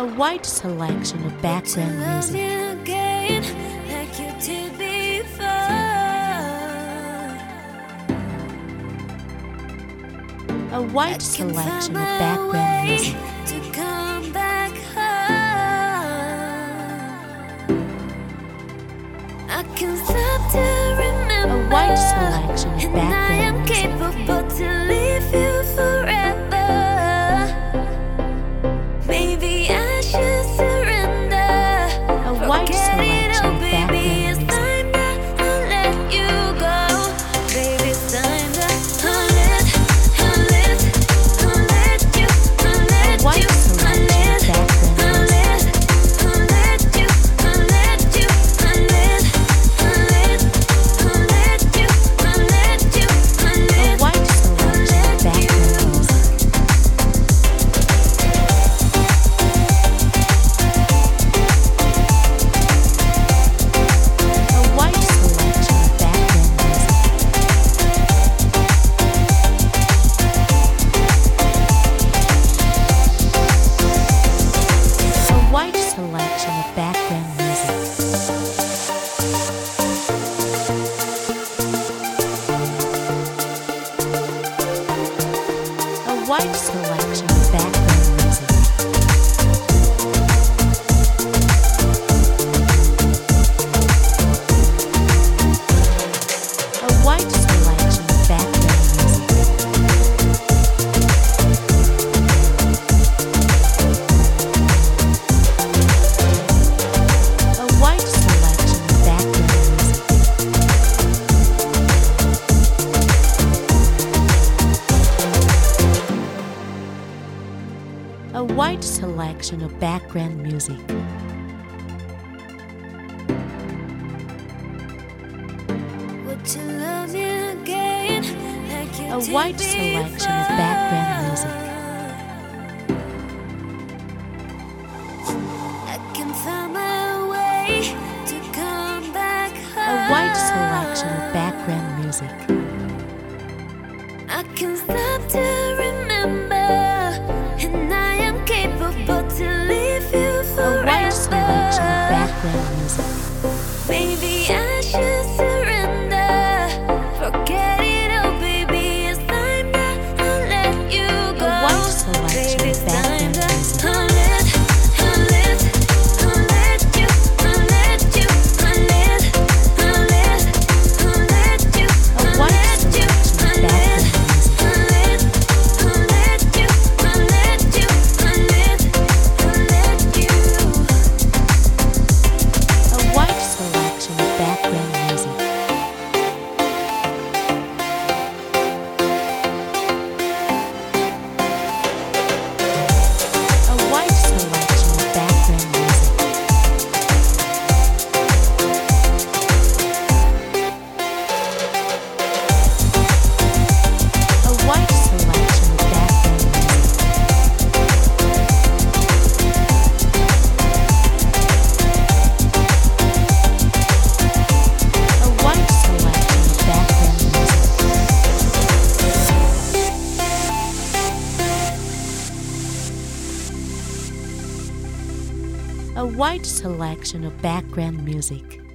wide selection of background music. A wide selection of background music. I can stop to remember. A wide selection of background music. And I am capable to leave you forever. Maybe I should surrender. A wide selection of background music. Wide selection of background music. A wide selection of background music. A wide selection of background music. A wide selection of background music. Would you love me again, like you A did wide selection of background music. I can find my way to come back home. A wide selection of background music. I can stop to remember. And I am capable to leave you forever. A wide selection of background music. Maybe I should surrender. Forget it, oh baby, it's time that I'll let you go. A wide selection Baby, of it's background time that music. I'll let you, I'll let you, I'll let you, I'll let you, A wide selection of background music. A wide selection of background music. A wide selection of background music. A wide selection of background music. A wide selection of background music. A wide selection of background music.